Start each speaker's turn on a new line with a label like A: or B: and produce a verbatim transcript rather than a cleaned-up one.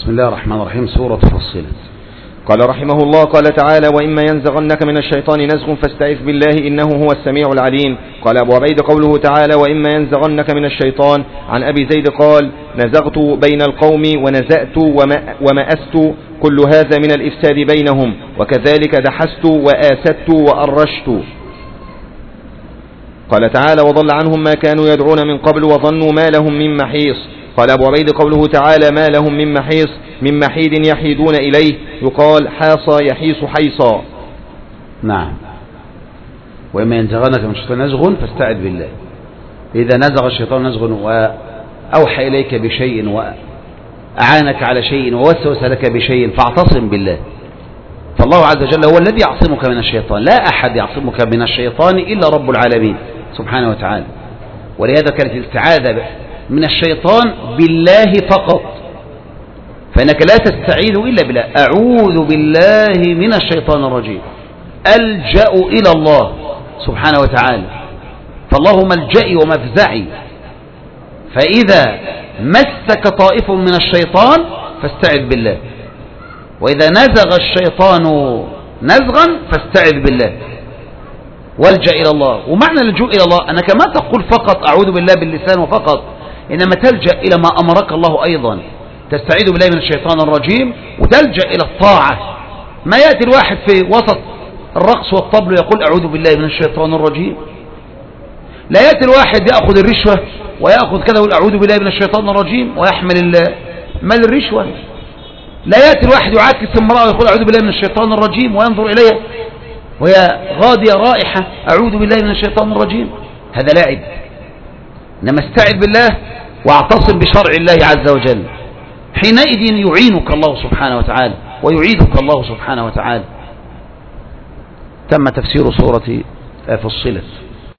A: بسم الله الرحمن الرحيم. سورة فصلت.
B: قال رحمه الله: قال تعالى: وإما ينزغنك من الشيطان نزغ فاستعذ بالله إنه هو السميع العليم. قال أبو عبيد: قوله تعالى: وإما ينزغنك من الشيطان، عن أبي زيد قال: نزغت بين القوم ونزأت ومأست، كل هذا من الإفساد بينهم، وكذلك دحست وآست وأرشت. قال تعالى: وضل عنهم ما كانوا يدعون من قبل وظنوا ما لهم من محيص. قال أبو عبيد: قوله تعالى: ما لهم من محيص، من محيد يحيدون إليه، يقال حاص يحيص حيصا.
A: نعم. وإما ينزغنك من الشيطان نزغ فاستعذ بالله. إذا نزغ الشيطان نزغ وأوحى إليك بشيء وأعانك على شيء ووسوس لك بشيء فاعتصم بالله، فالله عز وجل هو الذي يعصمك من الشيطان، لا أحد يعصمك من الشيطان إلا رب العالمين سبحانه وتعالى. ولهذا كانت الاستعاذة من الشيطان بالله فقط، فإنك لا تستعيذ إلا بالله. أعوذ بالله من الشيطان الرجيم، ألجأ إلى الله سبحانه وتعالى، فالله ملجئي ومفزعي. فإذا مسك طائف من الشيطان فاستعذ بالله، وإذا نزغ الشيطان نزغا فاستعذ بالله والجأ إلى الله. ومعنى اللجوء إلى الله أنك ما تقول فقط أعوذ بالله باللسان وفقط، إنما تلجأ إلى ما أمرك الله أيضا. تستعيذ بالله من الشيطان الرجيم وتلجأ إلى الطاعة. ما يأتي الواحد في وسط الرقص والطبل يقول أعوذ بالله من الشيطان الرجيم. لا يأتي الواحد يأخذ الرشوة ويأخذ كذا ويقول أعوذ بالله من الشيطان الرجيم ويحمل مال الرشوة. لا يأتي الواحد يعاكس امرأة ويقول أعوذ بالله من الشيطان الرجيم وينظر إليها وهي غادية رائحة أعوذ بالله من الشيطان الرجيم. هذا لاعب. إنما استعذ بالله واعتصم بشرع الله عز وجل، حينئذ يعينك الله سبحانه وتعالى ويعيدك الله سبحانه وتعالى. تم تفسير سورة فصلت.